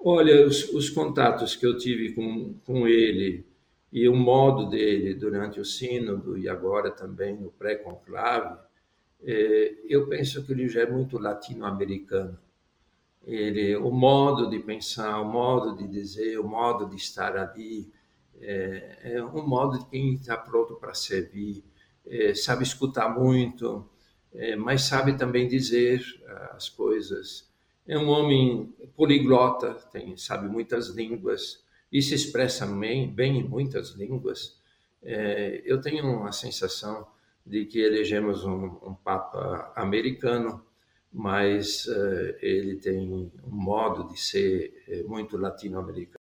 Olha, os contatos que eu tive com ele e o modo dele durante o sínodo e agora também no pré-conclave, eu penso que ele já é muito latino-americano. O modo de pensar, o modo de dizer, o modo de estar ali, é um modo de quem está pronto para servir, sabe escutar muito, mas sabe também dizer as coisas. É um homem poliglota, sabe muitas línguas e se expressa bem em muitas línguas. Eu tenho a sensação de que elegemos um Papa americano, mas ele tem um modo de ser muito latino-americano.